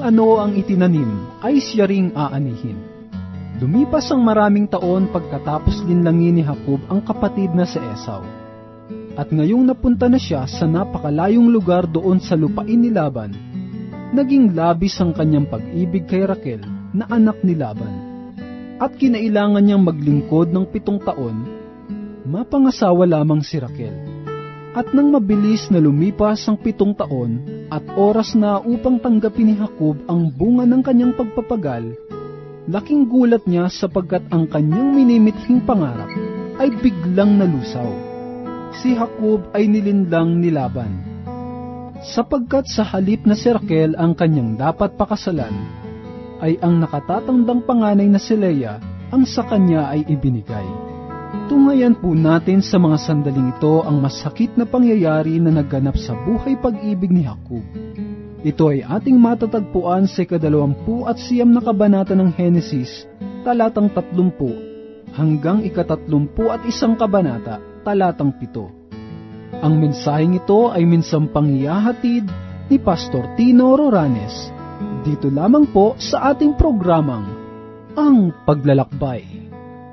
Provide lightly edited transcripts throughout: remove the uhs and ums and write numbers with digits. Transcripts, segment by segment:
ano ang itinanim ay siya ring aanihin. Lumipas ang maraming taon pagkatapos linlangin ni Jacob ang kapatid na si Esau. At ngayong napunta na siya sa napakalayong lugar doon sa lupain ni Laban, naging labis ang kanyang pag-ibig kay Raquel na anak ni Laban. At kinailangan niyang maglingkod ng 7 taon, mapangasawa lamang si Raquel. At nang mabilis na lumipas ang 7 taon at oras na upang tanggapin ni Jacob ang bunga ng kanyang pagpapagal, laking gulat niya sapagkat ang kanyang minimithing pangarap ay biglang nalusaw. Si Jacob ay nilinlang ni Laban. Sapagkat sa halip na si Raquel ang kanyang dapat pakasalan, ay ang nakatatandang panganay na si Leah ang sa kanya ay ibinigay. Tungayan po natin sa mga sandaling ito ang masakit na pangyayari na nagganap sa buhay pag-ibig ni Jacob. Ito ay ating matatagpuan sa 29 na kabanata ng Henesis, talatang 30 hanggang 31 kabanata, talatang 7. Ang mensaheng ito ay minsang panghihahatid ni Pastor Tino Roranes, dito lamang po sa ating programang Ang Paglalakbay.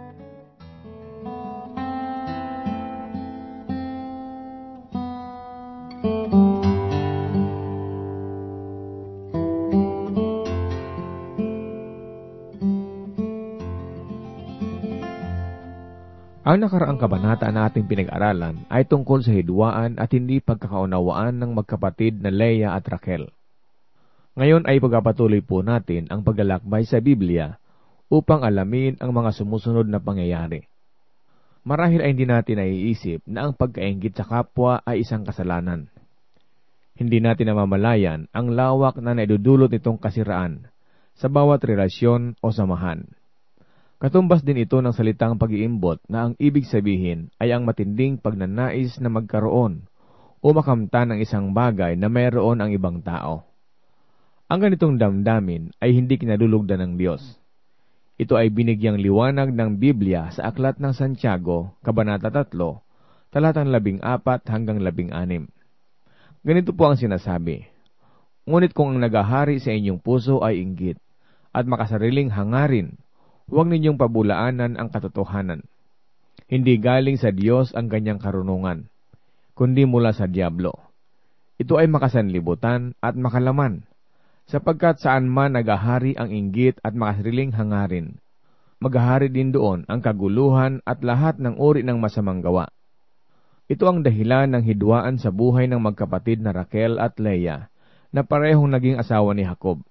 Ang nakaraang kabanata na ating pinag-aralan ay tungkol sa hidwaan at hindi pagkakaunawaan ng magkapatid na Leah at Raquel. Ngayon ay pagpapatuloy po natin ang paglalakbay sa Biblia upang alamin ang mga sumusunod na pangyayari. Marahil ay hindi natin naiisip na ang pagkainggit sa kapwa ay isang kasalanan. Hindi natin namamalayan ang lawak na naidudulot nitong kasiraan sa bawat relasyon o samahan. Katumbas din ito ng salitang pag-iimbot na ang ibig sabihin ay ang matinding pagnanais na magkaroon o makamtan ng isang bagay na mayroon ang ibang tao. Ang ganitong damdamin ay hindi kinalulugdan ng Diyos. Ito ay binigyang liwanag ng Biblia sa Aklat ng Santiago, Kabanata 3, talatang 14 hanggang 16. Ganito po ang sinasabi, "Ngunit kung ang nagahari sa inyong puso ay inggit at makasariling hangarin, huwag ninyong pabulaanan ang katotohanan. Hindi galing sa Diyos ang ganyang karunungan, kundi mula sa Diablo. Ito ay makasanlibutan at makalaman, sapagkat saan man nagahari ang inggit at makasariling hangarin, maghahari din doon ang kaguluhan at lahat ng uri ng masamang gawa." Ito ang dahilan ng hidwaan sa buhay ng magkapatid na Raquel at Leah, na parehong naging asawa ni Jacob.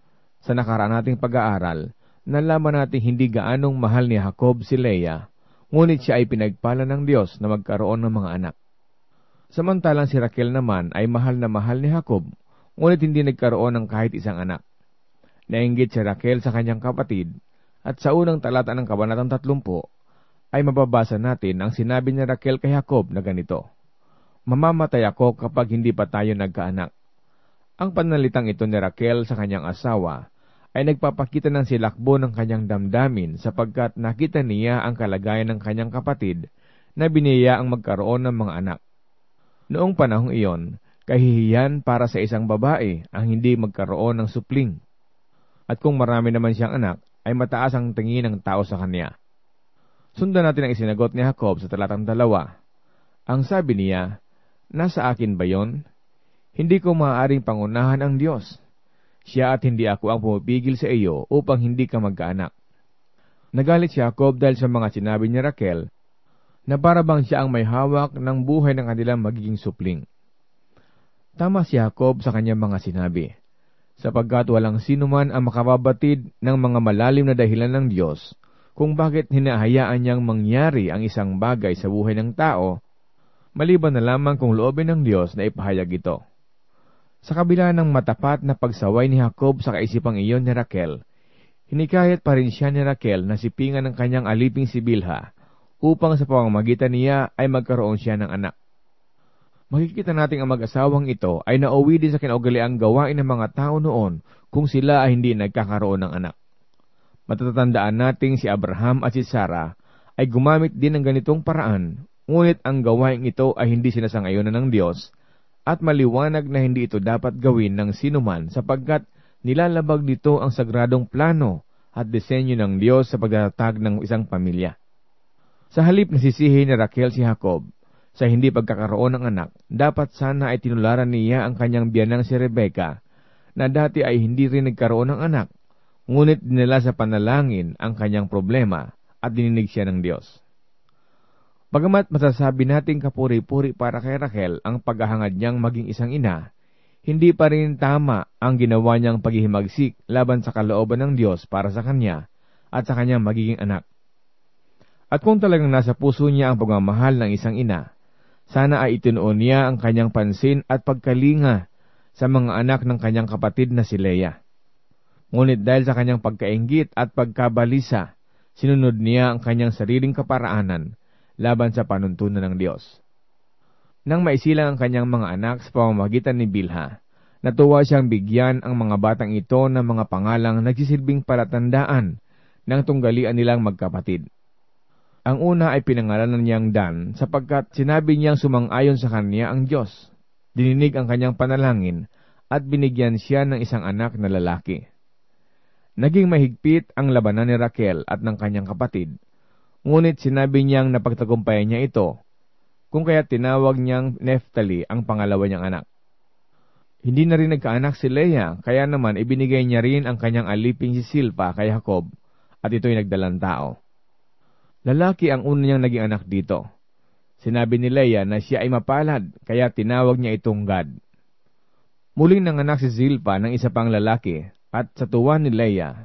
Sa nakaraan nating pag-aaral, nalaman natin hindi gaanong mahal ni Jacob si Leah, ngunit siya ay pinagpala ng Diyos na magkaroon ng mga anak. Samantalang si Raquel naman ay mahal na mahal ni Jacob, ngunit hindi nagkaroon ng kahit isang anak. Nainggit si Raquel sa kanyang kapatid, at sa unang talata ng Kabanatang 30, ay mababasa natin ang sinabi ni Raquel kay Jacob na ganito, "Mamamatay ako kapag hindi pa tayo nagkaanak." Ang panalitang ito ni Raquel sa kanyang asawa ay nagpapakita ng silakbo ng kanyang damdamin sapagkat nakita niya ang kalagayan ng kanyang kapatid na biniya ang magkaroon ng mga anak. Noong panahong iyon, kahihiyan para sa isang babae ang hindi magkaroon ng supling. At kung marami naman siyang anak, ay mataas ang tingin ng tao sa kanya. Sundan natin ang isinagot ni Jacob sa talatang 2. Ang sabi niya, "Nasa akin ba yon? Hindi ko maaaring pangunahan ang Diyos. Siya at hindi ako ang pumipigil sa iyo upang hindi ka magkaanak." Nagalit si Jacob dahil sa mga sinabi ni Raquel na para bang siya ang may hawak ng buhay ng kanilang magiging supling. Tama si Jacob sa kanyang mga sinabi, sapagkat walang sinuman ang makababatid ng mga malalim na dahilan ng Diyos kung bakit hinahayaan niyang mangyari ang isang bagay sa buhay ng tao, maliban na lamang kung loobin ng Diyos na ipahayag ito. Sa kabila ng matapat na pagsaway ni Jacob sa kaisipang iyon ni Raquel, hinikayat pa rin siya ni Raquel na sipingan ng kanyang aliping si Bilha upang sa pamamagitan niya ay magkaroon siya ng anak. Makikita nating ang mag-asawang ito ay nauwi din sa kinaugaliang gawain ng mga tao noon kung sila ay hindi nagkakaroon ng anak. Matatandaan nating si Abraham at si Sarah ay gumamit din ng ganitong paraan, ngunit ang gawain ito ay hindi sinasang-ayunan ng Diyos, at maliwanag na hindi ito dapat gawin ng sinuman sapagkat nilalabag dito ang sagradong plano at disenyo ng Diyos sa pagtatatag ng isang pamilya. Sa halip nasisihi ni Raquel si Jacob sa hindi pagkakaroon ng anak, dapat sana ay tinularan niya ang kanyang biyanang si Rebecca, na dati ay hindi rin nagkaroon ng anak, ngunit dinala sa panalangin ang kanyang problema at dininig siya ng Diyos. Bagamat masasabi nating kapuri-puri para kay Raquel ang paghahangad niyang maging isang ina, hindi pa rin tama ang ginawa niyang paghihimagsik laban sa kalooban ng Diyos para sa kanya at sa kanyang magiging anak. At kung talagang nasa puso niya ang pagmamahal ng isang ina, sana ay itinuon niya ang kanyang pansin at pagkalinga sa mga anak ng kanyang kapatid na si Leah. Ngunit dahil sa kanyang pagkainggit at pagkabalisa, sinunod niya ang kanyang sariling kaparaanan laban sa panuntunan ng Diyos. Nang maisilang ang kanyang mga anak sa pamamagitan ni Bilha, natuwa siyang bigyan ang mga batang ito ng mga pangalang nagsisilbing palatandaan ng tunggalian nilang magkapatid. Ang una ay pinangalanan niyang Dan sapagkat sinabi niyang sumang-ayon sa kanya ang Diyos. Dininig ang kanyang panalangin at binigyan siya ng isang anak na lalaki. Naging mahigpit ang labanan ni Raquel at ng kanyang kapatid, ngunit sinabi niyang napagtagumpayan niya ito, kung kaya tinawag niyang Neftali ang pangalawa niyang anak. Hindi na rin nagkaanak si Leah, kaya naman ibinigay niya rin ang kanyang aliping si Silpa kay Jacob, at ito'y nagdalang tao. Lalaki ang una niyang naging anak dito. Sinabi ni Leah na siya ay mapalad, kaya tinawag niya itong Gad. Muling nanganak si Zilpa ng isa pang lalaki, at sa tuwa ni Leah,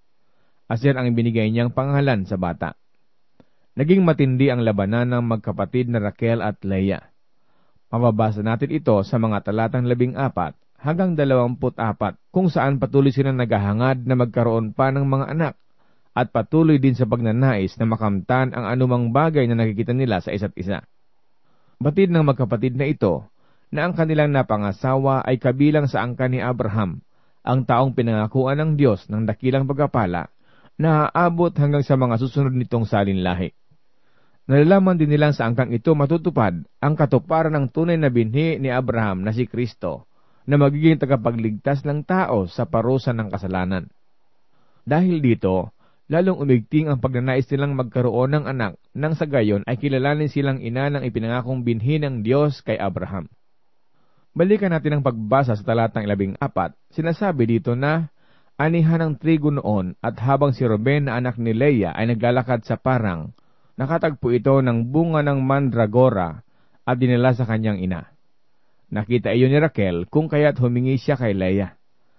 Aser ang ibinigay niyang pangalan sa bata. Naging matindi ang labanan ng magkapatid na Raquel at Leah. Mababasa natin ito sa mga talatang 14 hanggang 24, kung saan patuloy silang naghahangad na magkaroon pa ng mga anak, at patuloy din sa pagnanais na makamtan ang anumang bagay na nakikita nila sa isa't isa. Batid ng magkapatid na ito na ang kanilang napangasawa ay kabilang sa angkan ni Abraham, ang taong pinangakuan ng Diyos ng dakilang pagpapala na aabot hanggang sa mga susunod nitong salinlahi. Nalalaman din nilang sa angkang ito matutupad ang katuparan ng tunay na binhi ni Abraham na si Kristo, na magiging tagapagligtas ng tao sa parusa ng kasalanan. Dahil dito, lalong umigting ang pagnanais nilang magkaroon ng anak, nang sa gayon ay kilalanin silang ina ng ipinangakong binhi ng Diyos kay Abraham. Balikan natin ang pagbasa sa talatang 14. Sinasabi dito na, anihan ng trigo noon, at habang si Ruben na anak ni Leah ay naglalakad sa parang, nakatagpo ito ng bunga ng mandragora at dinala sa kanyang ina. Nakita iyon ni Raquel, kung kaya't humingi siya kay Leah.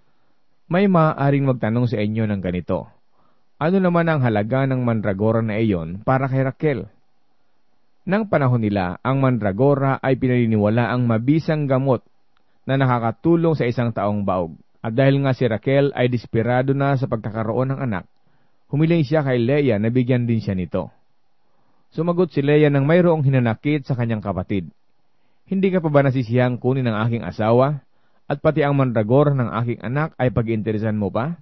May maaaring magtanong sa inyo ng ganito, ano naman ang halaga ng mandragora na iyon para kay Raquel? Nang panahon nila, ang mandragora ay pinaniniwala ang mabisang gamot na nakakatulong sa isang taong baog. At dahil nga si Raquel ay desperado na sa pagkakaroon ng anak, humiling siya kay Leah na bigyan din siya nito. Sumagot si Leah nang mayroong hinanakit sa kanyang kapatid. Hindi ka pa ba nasisiyang kunin ng aking asawa, at pati ang mandragora ng aking anak ay pag-iinteresan mo pa?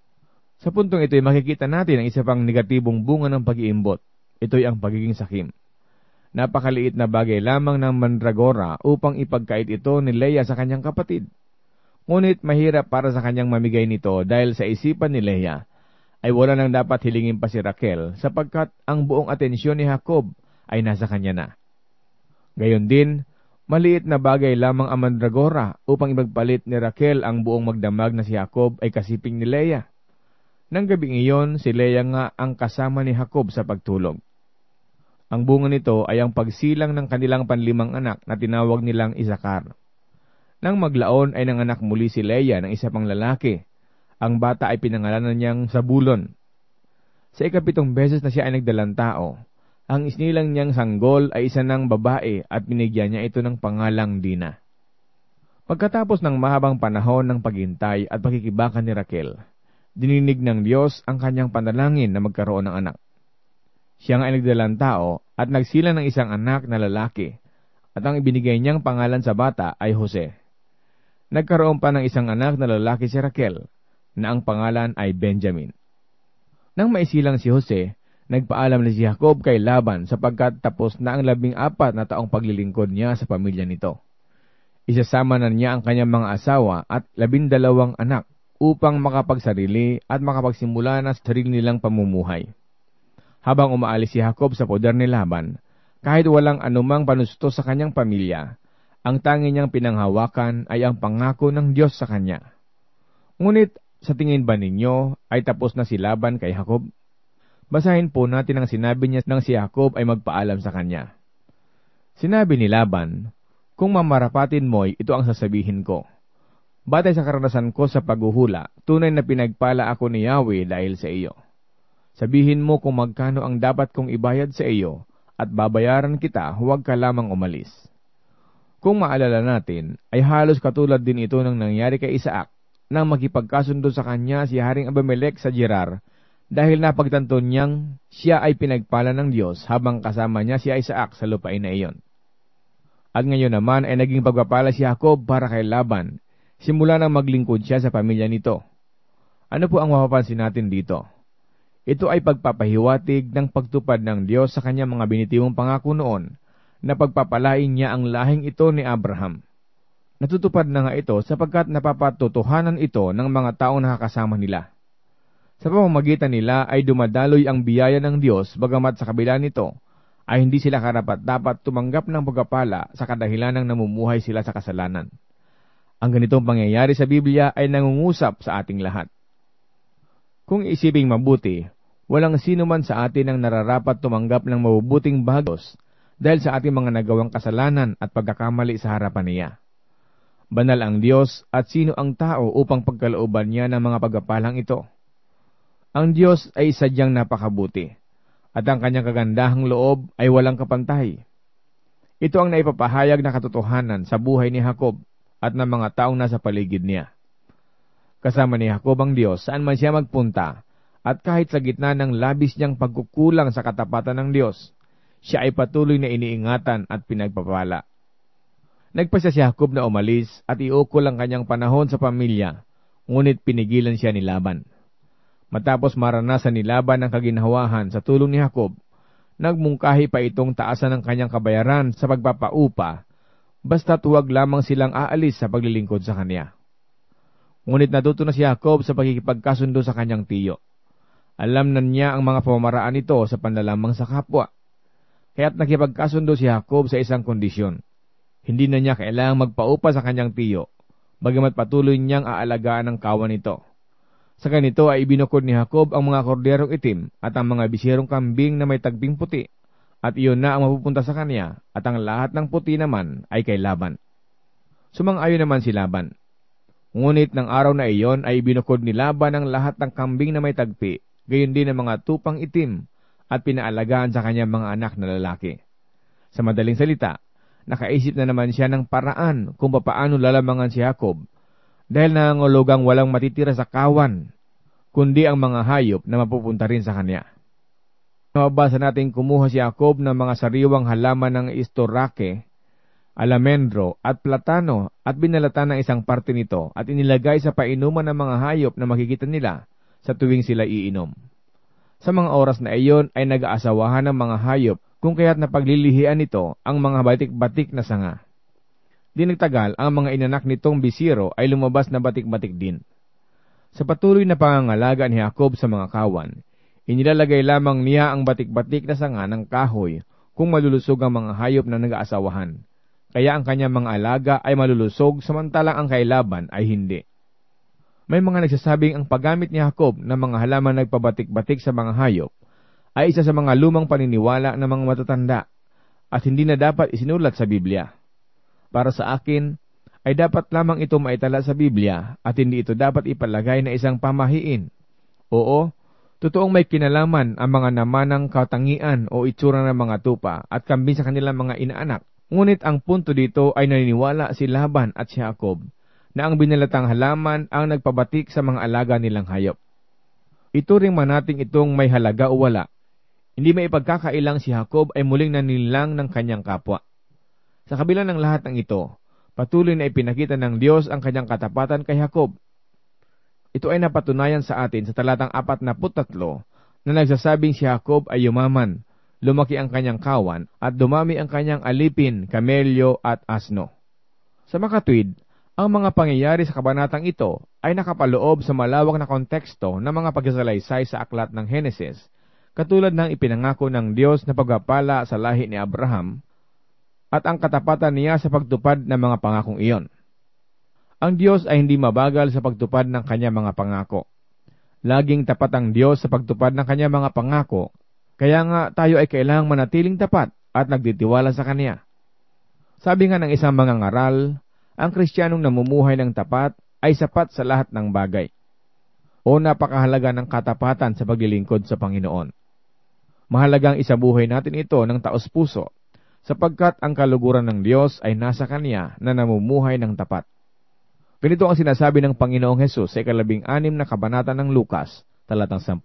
Sa puntong ito ay makikita natin ang isa pang negatibong bunga ng pag-iimbot. Ito'y ang pagiging sakim. Napakaliit na bagay lamang ng mandragora upang ipagkait ito ni Leah sa kanyang kapatid. Ngunit mahirap para sa kanyang mamigay nito dahil sa isipan ni Leah ay wala nang dapat hilingin pa si Raquel sapagkat ang buong atensyon ni Jacob ay nasa kanya na. Gayon din, maliit na bagay lamang ang mandragora upang ibagpalit ni Raquel ang buong magdamag na si Jacob ay kasiping ni Leah. Nang gabing iyon, si Leah nga ang kasama ni Jacob sa pagtulog. Ang bunga nito ay ang pagsilang ng kanilang panlimang anak na tinawag nilang Isakar. Nang maglaon ay nanganak muli si Leah ng isa pang lalaki. Ang bata ay pinangalanan niyang Zabulon. Sa 7 beses na siya ay nagdalang tao, ang isnilang niyang sanggol ay isa ng babae at binigyan niya ito ng pangalang Dina. Pagkatapos ng mahabang panahon ng paghintay at pagkikibakan ni Raquel, dininig ng Diyos ang kanyang panalangin na magkaroon ng anak. Siya nga ay nagdalang tao at nagsilang ng isang anak na lalaki, at ang ibinigay niyang pangalan sa bata ay Jose. Nagkaroon pa ng isang anak na lalaki si Raquel, na ang pangalan ay Benjamin. Nang maisilang si Jose, nagpaalam na si Jacob kay Laban sapagkat tapos na ang 14 na taong paglilingkod niya sa pamilya nito. Isasama na niya ang kanyang mga asawa at 12 anak upang makapagsarili at makapagsimula na sa sarili nilang pamumuhay. Habang umaalis si Jacob sa poder ni Laban, kahit walang anumang panusto sa kanyang pamilya, ang tangi niyang pinanghawakan ay ang pangako ng Diyos sa kanya. Ngunit sa tingin ba ninyo ay tapos na si Laban kay Jacob? Basahin po natin ang sinabi niya nang si Jacob ay magpaalam sa kanya. Sinabi ni Laban, "Kung mamarapatin mo'y ito ang sasabihin ko. Batay sa karanasan ko sa paghuhula, tunay na pinagpala ako ni Yahweh dahil sa iyo. Sabihin mo kung magkano ang dapat kong ibayad sa iyo, at babayaran kita, huwag ka lamang umalis." Kung maalala natin, ay halos katulad din ito ng nangyari kay Isaac, nang makipagkasundo sa kanya si Haring Abimelech sa Gerar, dahil napagtanto niyang siya ay pinagpala ng Diyos habang kasama niya si Isaac sa lupain na iyon. At ngayon naman ay naging pagpapala si Jacob para kay Laban, simula nang maglingkod siya sa pamilya nito. Ano po ang mapapansin natin dito? Ito ay pagpapahiwatig ng pagtupad ng Diyos sa kanyang mga binitiwang pangako noon, na pagpapalain niya ang lahing ito ni Abraham. Natutupad na nga ito sapagkat napapatutuhanan ito ng mga taong nakakasama nila. Sa pamamagitan nila ay dumadaloy ang biyaya ng Diyos, bagamat sa kabila nito ay hindi sila karapat-dapat tumanggap ng pagpapala sa kadahilan ng namumuhay sila sa kasalanan. Ang ganitong pangyayari sa Biblia ay nangungusap sa ating lahat. Kung isiping mabuti, walang sino man sa atin ang nararapat tumanggap ng mabubuting bagos dahil sa ating mga nagawang kasalanan at pagkakamali sa harapan niya. Banal ang Diyos at sino ang tao upang pagkalooban niya ng mga pagpapalang ito? Ang Diyos ay sadyang napakabuti, at ang kanyang kagandahang loob ay walang kapantay. Ito ang naipapahayag na katotohanan sa buhay ni Jacob at ng mga taong nasa paligid niya. Kasama ni Jacob ang Diyos saan man siya magpunta, at kahit sa gitna ng labis niyang pagkukulang sa katapatan ng Diyos, siya ay patuloy na iniingatan at pinagpapala. Nagpasya si Jacob na umalis at iukol ang kanyang panahon sa pamilya, ngunit pinigilan siya ni Laban. Matapos maranasan ni Laban ang kaginhawahan sa tulong ni Jacob, nagmungkahi pa itong taasan ng kanyang kabayaran sa pagpapaupa, basta't huwag lamang silang aalis sa paglilingkod sa kanya. Ngunit natuto na si Jacob sa pagkikipagkasundo sa kanyang tiyo. Alam na niya ang mga pamamaraan nito sa panlalamang sa kapwa. Kaya't nakipagkasundo si Jacob sa isang kondisyon. Hindi na niya kailangang magpaupa sa kanyang tiyo, bagamat patuloy niyang aalagaan ang kawan nito. Sa ganito ay ibinukod ni Jacob ang mga korderong itim at ang mga bisirong kambing na may tagping puti, at iyon na ang mapupunta sa kanya, at ang lahat ng puti naman ay kay Laban. Sumang-ayon naman si Laban. Ngunit ng araw na iyon ay ibinukod ni Laban ang lahat ng kambing na may tagpi, gayon din ang mga tupang itim, at pinaalagaan sa kanyang mga anak na lalaki. Sa madaling salita, nakaisip na naman siya ng paraan kung papaano lalamangan si Jacob, dahil nangangulugang walang matitira sa kawan, kundi ang mga hayop na mapupunta rin sa kanya. Mababasa natin kumuha si Jacob ng mga sariwang halaman ng istorake, alamendro at platano, at binalatan ng isang parte nito at inilagay sa painuman ng mga hayop na makikita nila sa tuwing sila iinom. Sa mga oras na iyon ay nag-aasawahan ng mga hayop, kung kaya't napaglilihian nito ang mga batik-batik na sanga. Di nagtagal, ang mga inanak nitong bisiro ay lumabas na batik-batik din. Sa patuloy na pangangalaga ni Jacob sa mga kawan, inilalagay lamang niya ang batik-batik na sanga ng kahoy kung malulusog ang mga hayop na nag-aasawahan. Kaya ang kanyang mga alaga ay malulusog samantalang ang kay Laban ay hindi. May mga nagsasabing ang paggamit ni Jacob ng mga halaman nagpabatik-batik sa mga hayop ay isa sa mga lumang paniniwala ng mga matatanda at hindi na dapat isinulat sa Biblia. Para sa akin, ay dapat lamang ito maitala sa Biblia at hindi ito dapat ipalagay na isang pamahiin. Oo, totoong may kinalaman ang mga namanang katangian o itsura ng mga tupa at kambing sa kanilang mga inaanak. Ngunit ang punto dito ay naniniwala si Laban at si Jacob na ang binalatang halaman ang nagpabatik sa mga alaga nilang hayop. Ituring man natin itong may halaga o wala, hindi may ipagkakailang si Jacob ay muling nanilang ng kanyang kapwa. Sa kabila ng lahat ng ito, patuloy na ipinakita ng Diyos ang kanyang katapatan kay Jacob. Ito ay napatunayan sa atin sa talatang 43 na nagsasabing si Jacob ay yumaman, lumaki ang kanyang kawan at dumami ang kanyang alipin, kamelyo at asno. Sa makatwid, Ang mga pangyayari sa kabanatang ito ay nakapaloob sa malawak na konteksto ng mga pagsasalaysay sa aklat ng Henesis, katulad ng ipinangako ng Diyos na pagpapala sa lahi ni Abraham at ang katapatan niya sa pagtupad ng mga pangakong iyon. Ang Diyos ay hindi mabagal sa pagtupad ng kanyang mga pangako. Laging tapat ang Diyos sa pagtupad ng kanyang mga pangako, kaya nga tayo ay kailangang manatiling tapat at nagtitiwala sa Kanya. Sabi nga ng isang mangangaral, ang Kristiyanong namumuhay ng tapat ay sapat sa lahat ng bagay. O napakahalaga ng katapatan sa paglilingkod sa Panginoon. Mahalagang isabuhay natin ito ng taos-puso, sapagkat ang kaluguran ng Diyos ay nasa Kanya na namumuhay ng tapat. Ganito ang sinasabi ng Panginoong Hesus sa 16 na kabanata ng Lukas, talatang 10.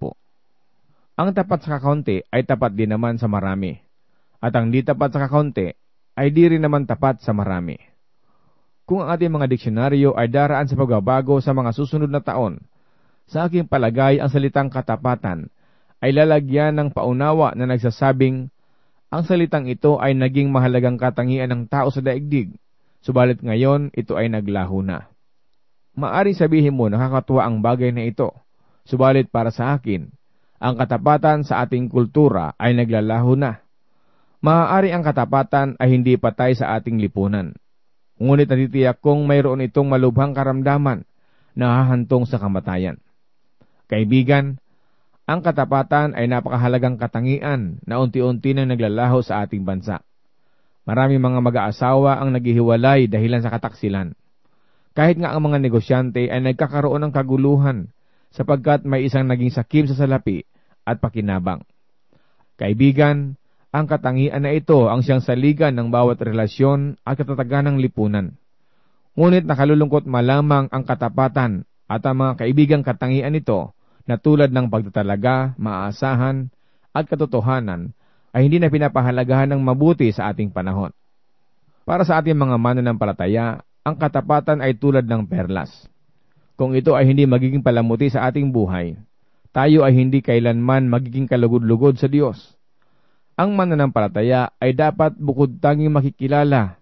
Ang tapat sa kakaunti ay tapat din naman sa marami, at ang di tapat sa kakaunti ay di rin naman tapat sa marami. Kung ang ating mga diksyonaryo ay daraan sa pagbabago sa mga susunod na taon, sa aking palagay ang salitang katapatan ay lalagyan ng paunawa na nagsasabing ang salitang ito ay naging mahalagang katangian ng tao sa daigdig, subalit ngayon ito ay naglaho na. Maaring sabihin mo nakakatuwa ang bagay na ito, subalit para sa akin, ang katapatan sa ating kultura ay naglalaho na. Maaari ang katapatan ay hindi patay sa ating lipunan. Ngunit natitiyak kong mayroon itong malubhang karamdaman na hahantong sa kamatayan. Kaibigan, ang katapatan ay napakahalagang katangian na unti-unti nang naglalaho sa ating bansa. Maraming mga mag-aasawa ang naghihiwalay dahilan sa kataksilan. Kahit nga ang mga negosyante ay nagkakaroon ng kaguluhan sapagkat may isang naging sakim sa salapi at pakinabang. Kaibigan, ang katangian na ito ang siyang saligan ng bawat relasyon at katatagan ng lipunan. Ngunit nakalulungkot malamang ang katapatan at ang mga kaibigang katangian nito na tulad ng pagtatalaga, maaasahan at katotohanan ay hindi na pinapahalagahan ng mabuti sa ating panahon. Para sa ating mga mananampalataya, ang katapatan ay tulad ng perlas. Kung ito ay hindi magiging palamuti sa ating buhay, tayo ay hindi kailanman magiging kalugod-lugod sa Diyos. Ang mananampalataya ay dapat bukod tanging makikilala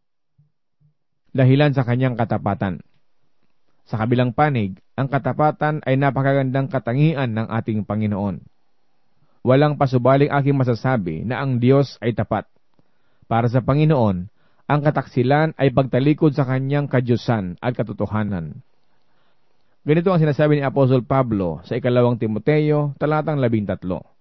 dahilan sa kanyang katapatan. Sa kabilang panig, ang katapatan ay napakagandang katangian ng ating Panginoon. Walang pasubaling aking masasabi na ang Diyos ay tapat. Para sa Panginoon, ang kataksilan ay pagtalikod sa kanyang kadyusan at katotohanan. Ganito ang sinasabi ni Apostol Pablo sa 2 Timoteo, talatang 13.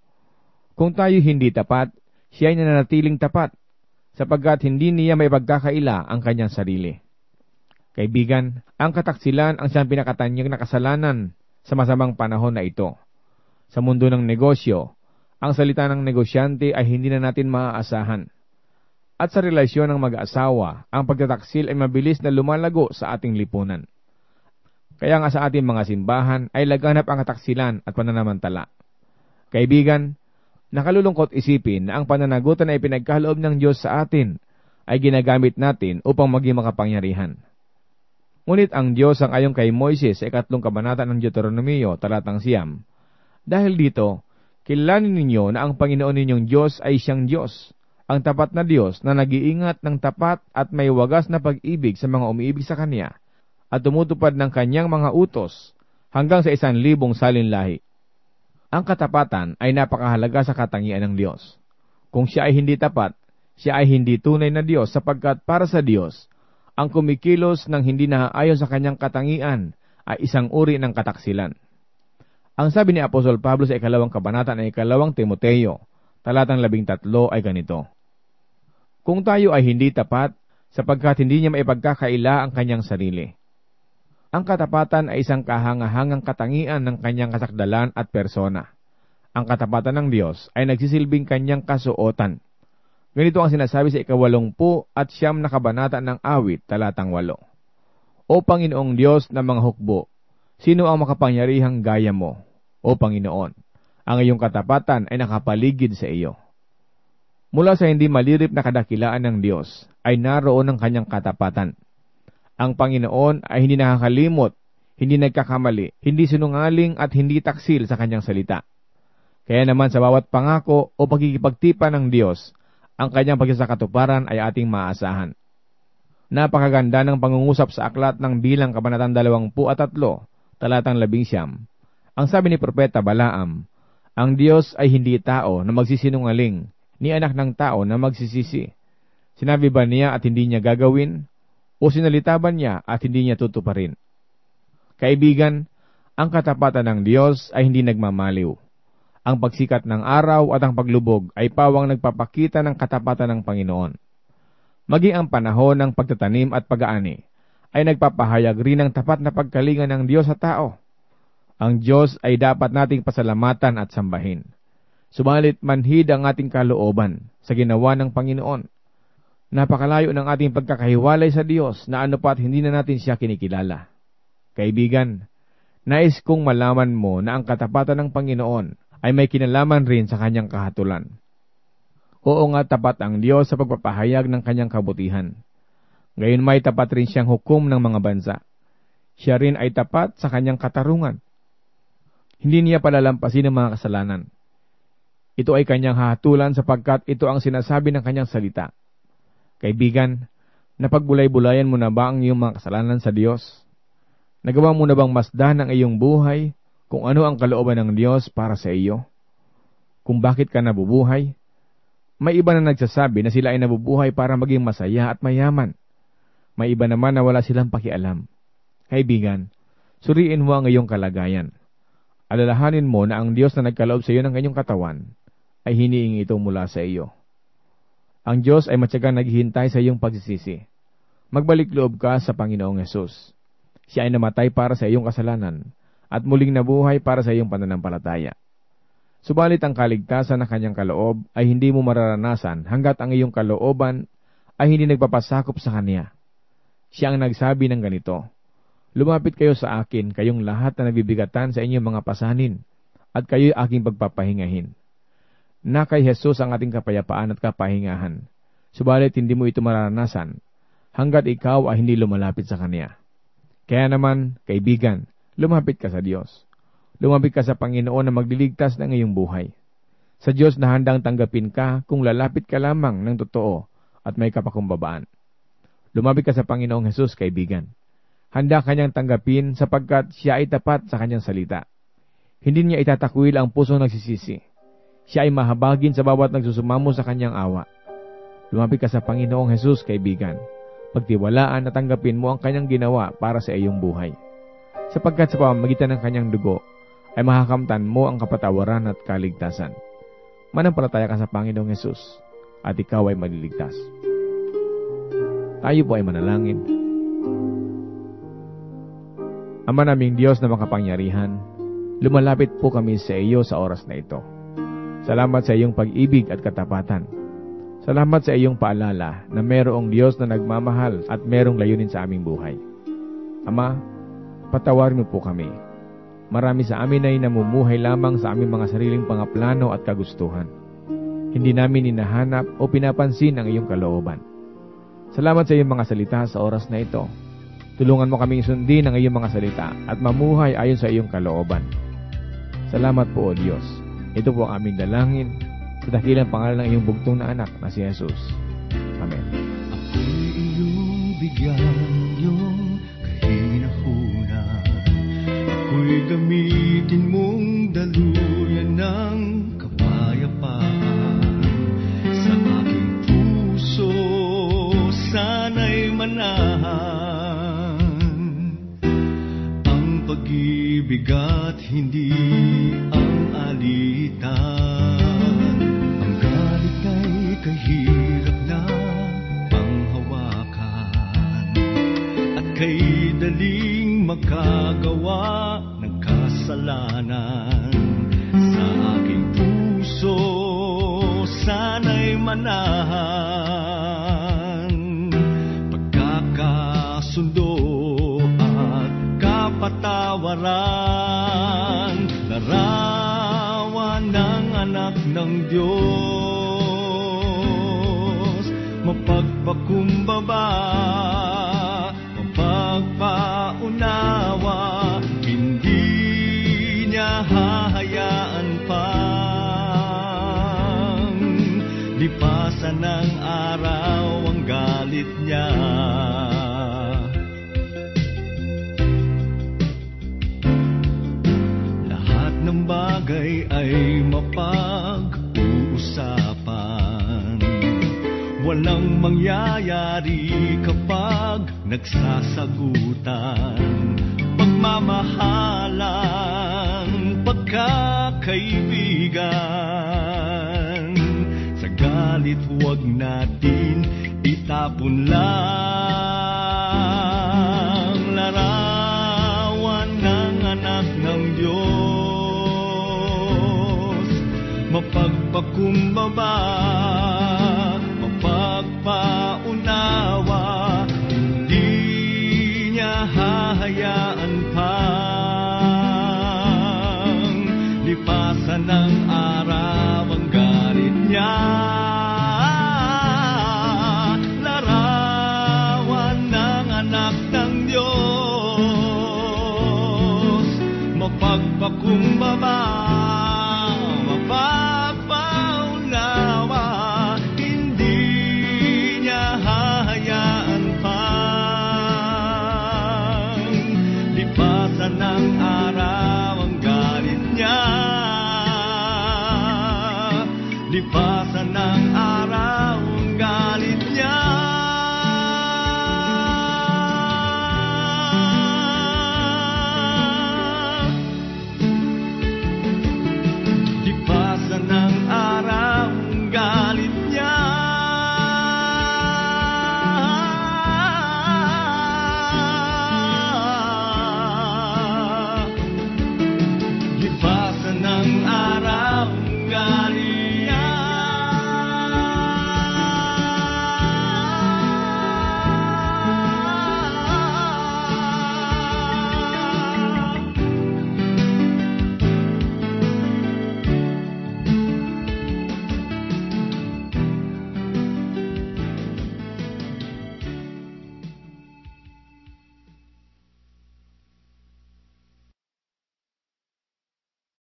Kung tayo hindi tapat, siya ay nananatiling tapat, sapagkat hindi niya may pagkakaila ang kanyang sarili. Kaibigan, ang kataksilan ang siyang pinakatanyag na kasalanan sa masamang panahon na ito. Sa mundo ng negosyo, ang salita ng negosyante ay hindi na natin maaasahan. At sa relasyon ng mag-asawa, ang pagtataksil ay mabilis na lumalago sa ating lipunan. Kaya nga sa ating mga simbahan ay laganap ang kataksilan at pananamantala. Kaibigan, nakalulungkot isipin na ang pananagutan na ipinagkaloob ng Diyos sa atin ay ginagamit natin upang maging makapangyarihan. Ngunit ang Diyos ang ayon kay Moises sa 3 kabanata ng Deuteronomio, talatang 9. Dahil dito, kilalanin ninyo na ang Panginoon ninyong Diyos ay siyang Diyos, ang tapat na Diyos na nag-iingat ng tapat at may wagas na pag-ibig sa mga umiibig sa Kanya at tumutupad ng Kanyang mga utos hanggang sa 1,000 salinlahi. Ang katapatan ay napakahalaga sa katangian ng Diyos. Kung siya ay hindi tapat, siya ay hindi tunay na Diyos sapagkat para sa Diyos, ang kumikilos ng hindi naaayon sa kanyang katangian ay isang uri ng kataksilan. Ang sabi ni Apostol Pablo sa 2 kabanata ng 2 Timoteo, talatang 13 ay ganito. Kung tayo ay hindi tapat, sapagkat hindi niya maipagkakaila ang kanyang sarili. Ang katapatan ay isang kahangahangang katangian ng kanyang kasakdalan at persona. Ang katapatan ng Diyos ay nagsisilbing kanyang kasuotan. Ganito ang sinasabi sa 89 na kabanata ng Awit, talatang 8. O Panginoong Diyos ng mga hukbo, sino ang makapangyarihang gaya mo? O Panginoon, ang iyong katapatan ay nakapaligid sa iyo. Mula sa hindi malirip na kadakilaan ng Diyos, ay naroon ang kanyang katapatan. Ang Panginoon ay hindi nakakalimot, hindi nagkakamali, hindi sinungaling at hindi taksil sa kanyang salita. Kaya naman sa bawat pangako o pagkikipagtipan ng Diyos, ang kanyang pagsasakatuparan ay ating maaasahan. Napakaganda ng pangungusap sa aklat ng Bilang Kabanatang 23, talatang 11. Ang sabi ni Propeta Balaam, ang Diyos ay hindi tao na magsisinungaling, ni anak ng tao na magsisisi. Sinabi ba niya at hindi niya gagawin? O sinalita ba niya at hindi niya tutuparin? Kaibigan, ang katapatan ng Diyos ay hindi nagmamaliw. Ang pagsikat ng araw at ang paglubog ay pawang nagpapakita ng katapatan ng Panginoon. Maging ang panahon ng pagtatanim at pag-aani ay nagpapahayag rin ng tapat na pagkalinga ng Diyos sa tao. Ang Diyos ay dapat nating pasalamatan at sambahin. Subalit manhid ang ating kalooban sa ginawa ng Panginoon. Napakalayo ng ating pagkakahiwalay sa Diyos na ano pa't hindi na natin siya kinikilala. Kaibigan, nais kong malaman mo na ang katapatan ng Panginoon ay may kinalaman rin sa kanyang kahatulan. Oo nga, tapat ang Diyos sa pagpapahayag ng kanyang kabutihan. Ngayon may tapat rin siyang hukom ng mga bansa. Siya rin ay tapat sa kanyang katarungan. Hindi niya palalampasin ang mga kasalanan. Ito ay kanyang hahatulan sapagkat ito ang sinasabi ng kanyang salita. Kaibigan, napagbulay-bulayan mo na ba ang iyong mga kasalanan sa Diyos? Nagawa mo na bang masdan ang iyong buhay kung ano ang kalooban ng Diyos para sa iyo? Kung bakit ka nabubuhay? May iba na nagsasabi na sila ay nabubuhay para maging masaya at mayaman. May iba naman na wala silang pakialam. Kaibigan, suriin mo ang iyong kalagayan. Alalahanin mo na ang Diyos na nagkaloob sa iyo ng kanyang katawan ay hinihingi ito mula sa iyo. Ang Diyos ay matyagang naghihintay sa iyong pagsisisi. Magbalik loob ka sa Panginoong Hesus. Siya ay namatay para sa iyong kasalanan at muling nabuhay para sa iyong pananampalataya. Subalit ang kaligtasan na kanyang kaloob ay hindi mo mararanasan hanggat ang iyong kalooban ay hindi nagpapasakop sa kanya. Siya ang nagsabi ng ganito, lumapit kayo sa akin, kayong lahat na nabibigatan sa inyong mga pasanin, at kayo'y aking pagpapahingahin. Na kay Jesus ang ating kapayapaan at kapahingahan. Subalit hindi mo ito mararanasan hanggat ikaw ay hindi lumalapit sa kanya. Kaya naman, kaibigan, lumapit ka sa Diyos. Lumapit ka sa Panginoon na magliligtas ng iyong buhay. Sa Diyos na handang tanggapin ka kung lalapit ka lamang ng totoo at may kapakumbabaan. Lumapit ka sa Panginoong Hesus, kaibigan. Handa kanyang tanggapin sapagkat siya ay tapat sa kanyang salita. Hindi niya itatakwil ang pusong nagsisisi. Siya ay mahabagin sa bawat nagsusumamo sa kanyang awa. Lumapit ka sa Panginoong Hesus, kaibigan. Pagtiwalaan at tanggapin mo ang kanyang ginawa para sa iyong buhay. Sapagkat sa pamamagitan ng kanyang dugo, ay makakamtan mo ang kapatawaran at kaligtasan. Manampalataya ka sa Panginoong Hesus at ikaw ay maliligtas. Tayo po ay manalangin. Ama naming Diyos na makapangyarihan, lumalapit po kami sa iyo sa oras na ito. Salamat sa iyong pag-ibig at katapatan. Salamat sa iyong paalala na mayroong Diyos na nagmamahal at mayroong layunin sa aming buhay. Ama, patawarin mo po kami. Marami sa amin ay namumuhay lamang sa aming mga sariling pangaplano at kagustuhan. Hindi namin hinahanap o pinapansin ang iyong kalooban. Salamat sa iyong mga salita sa oras na ito. Tulungan mo kaming sundin ang iyong mga salita at mamuhay ayon sa iyong kalooban. Salamat po, O Diyos. Ito po ang aming dalangin sa dakilang pangalan ng iyong bugtong na anak na si Jesus. Amen. Ako'y iyong bigyan iyong kahinahunan. Ako'y gamitin mong daluyan ng kapayapaan. Sa aking puso sana'y manahan ang pag-ibig at hindi ang alitan. Ang galit ay kahirap na panghawakan at kay daling makagawa ng kasalanan. Sa aking puso sana'y manahan pagkakasundo at kapatawaran. Larawan ng anak ng Diyos, mapagpakumbaba, mapagpaunawa, hindi niya hahayaan pang lipat Labasan ng araw ang galit niya. Lahat ng bagay ay mapag-uusapan. Walang mangyayari kapag nagsasagutan. Pagmamahalang pagkakaibigan. Sa galit huwag natin itapon lang. Larawan ng anak ng Diyos, mapagpakumbaba.